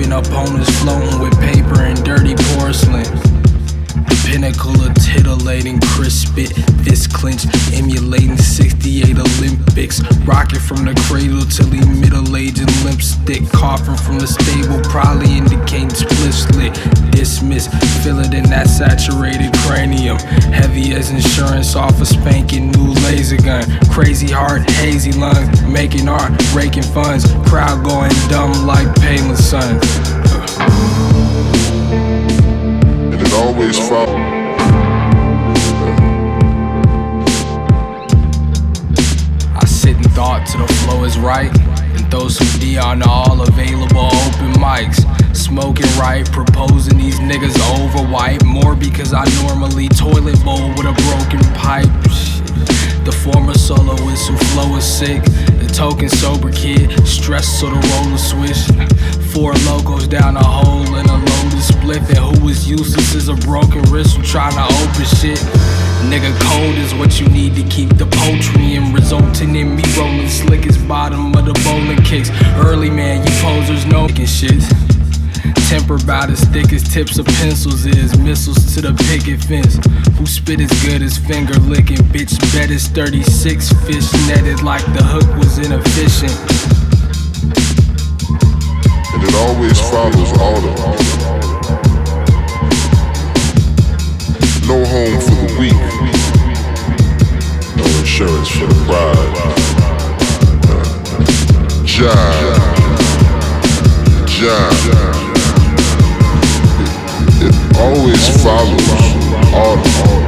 broken opponents floating with paper and dirty porcelain. The pinnacle of titillating, crisp spit, fist clench, emulating 68 Olympics. Rocking from the cradle till he middle-aged and limp stick. Coughing from the stable, probably indicating split slit. Dismiss, feel it in that saturated cranium. Heavy as insurance off a spanking new laser gun. Crazy heart, hazy lungs, making art, raking funds. Crowd going dumb like Palin's son. And it always follows. I sit and thought till the flow is right, and throw some D on all available open mics. Smoking right, proposing these niggas over white. More because I normally toilet bowl with a broken pipe. The former solo whistle flow is sick. The token sober kid, stressed so the roller switch. 4 logos down a hole in a loaded split. And who was useless is a broken wrist who trying to open shit. Nigga, cold is what you need to keep the poultry in, resulting in me rolling slick as bottom of the bowling kicks. Early man, you posers know making shit. Temper about as thick as tips of pencils is. Missiles to the picket fence. Who spit as good as finger licking? Bitch bet is 36 fish netted like the hook was inefficient. And it always follows autumn. No home for the weak. No insurance for the pride. Jive. It always follows autumn.